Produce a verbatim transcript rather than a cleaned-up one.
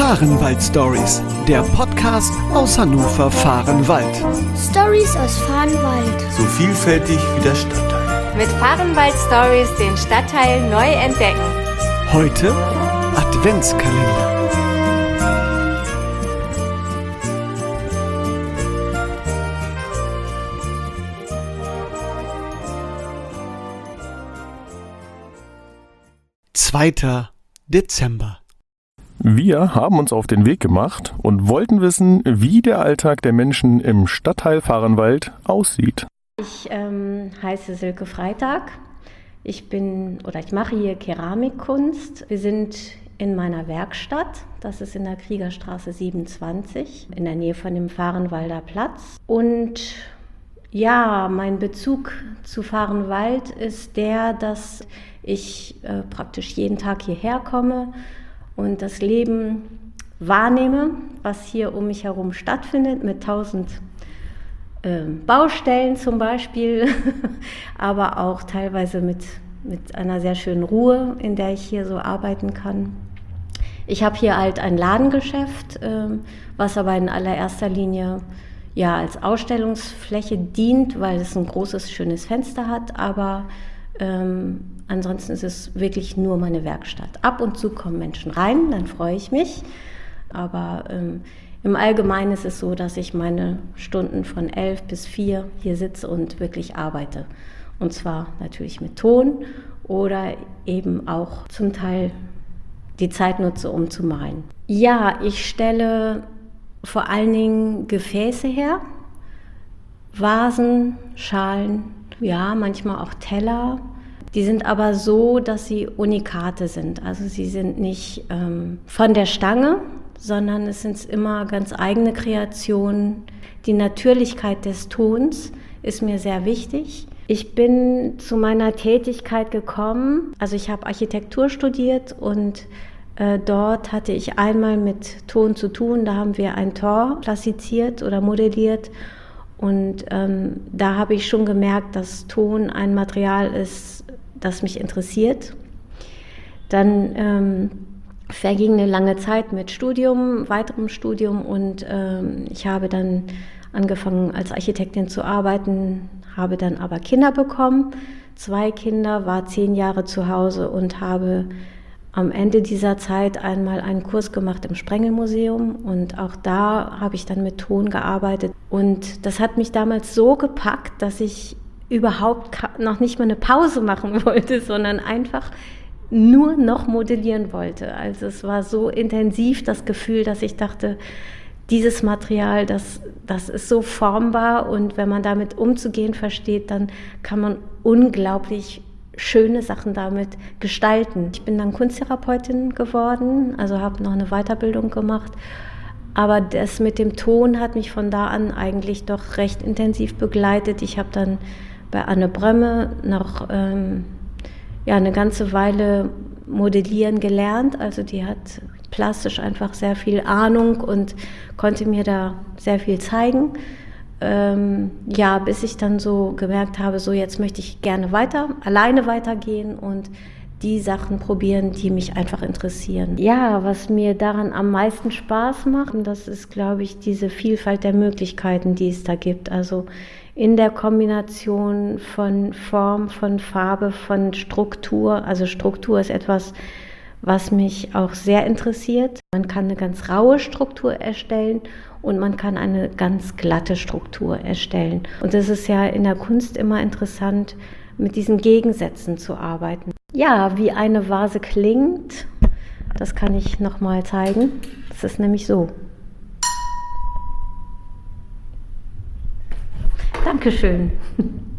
Fahrenwald-Stories, der Podcast aus Hannover-Fahrenwald. Stories aus Fahrenwald. So vielfältig wie der Stadtteil. Mit Fahrenwald-Stories den Stadtteil neu entdecken. Heute Adventskalender. zweiter Dezember. Wir haben uns auf den Weg gemacht und wollten wissen, wie der Alltag der Menschen im Stadtteil Fahrenwald aussieht. Ich ähm, heiße Silke Freitag. Ich bin oder ich mache hier Keramikkunst. Wir sind in meiner Werkstatt. Das ist in der Kriegerstraße siebenundzwanzig, in der Nähe von dem Fahrenwalder Platz. Und ja, mein Bezug zu Fahrenwald ist der, dass ich äh, praktisch jeden Tag hierher komme und das Leben wahrnehme, was hier um mich herum stattfindet, mit tausend äh, Baustellen zum Beispiel, aber auch teilweise mit, mit einer sehr schönen Ruhe, in der ich hier so arbeiten kann. Ich habe hier halt ein Ladengeschäft, äh, was aber in allererster Linie ja als Ausstellungsfläche dient, weil es ein großes, schönes Fenster hat, aber ähm, ansonsten ist es wirklich nur meine Werkstatt. Ab und zu kommen Menschen rein, dann freue ich mich. Aber ähm, im Allgemeinen ist es so, dass ich meine Stunden von elf bis vier hier sitze und wirklich arbeite. Und zwar natürlich mit Ton oder eben auch zum Teil die Zeit nutze, um zu malen. Ja, ich stelle vor allen Dingen Gefäße her, Vasen, Schalen, ja, manchmal auch Teller. Die sind aber so, dass sie Unikate sind. Also sie sind nicht ähm, von der Stange, sondern es sind immer ganz eigene Kreationen. Die Natürlichkeit des Tons ist mir sehr wichtig. Ich bin zu meiner Tätigkeit gekommen, also ich habe Architektur studiert und äh, dort hatte ich einmal mit Ton zu tun. Da haben wir ein Tor plastiziert oder modelliert. Und ähm, da habe ich schon gemerkt, dass Ton ein Material ist, das mich interessiert. Dann ähm, verging eine lange Zeit mit Studium, weiterem Studium und ähm, ich habe dann angefangen als Architektin zu arbeiten, habe dann aber Kinder bekommen, zwei Kinder, war zehn Jahre zu Hause und habe am Ende dieser Zeit einmal einen Kurs gemacht im Sprengelmuseum und auch da habe ich dann mit Ton gearbeitet. Und das hat mich damals so gepackt, dass ich überhaupt noch nicht mal eine Pause machen wollte, sondern einfach nur noch modellieren wollte. Also es war so intensiv das Gefühl, dass ich dachte, dieses Material, das, das ist so formbar und wenn man damit umzugehen versteht, dann kann man unglaublich schöne Sachen damit gestalten. Ich bin dann Kunsttherapeutin geworden, also habe noch eine Weiterbildung gemacht. Aber das mit dem Ton hat mich von da an eigentlich doch recht intensiv begleitet. Ich habe dann bei Anne Brömme noch ähm, ja, eine ganze Weile modellieren gelernt. Also die hat plastisch einfach sehr viel Ahnung und konnte mir da sehr viel zeigen. Ähm, ja, bis ich dann so gemerkt habe, so jetzt möchte ich gerne weiter, alleine weitergehen und die Sachen probieren, die mich einfach interessieren. Ja, was mir daran am meisten Spaß macht, das ist, glaube ich, diese Vielfalt der Möglichkeiten, die es da gibt. Also in der Kombination von Form, von Farbe, von Struktur. Also Struktur ist etwas, was mich auch sehr interessiert. Man kann eine ganz raue Struktur erstellen und man kann eine ganz glatte Struktur erstellen. Und das ist ja in der Kunst immer interessant, mit diesen Gegensätzen zu arbeiten. Ja, wie eine Vase klingt, das kann ich nochmal zeigen. Das ist nämlich so. Dankeschön.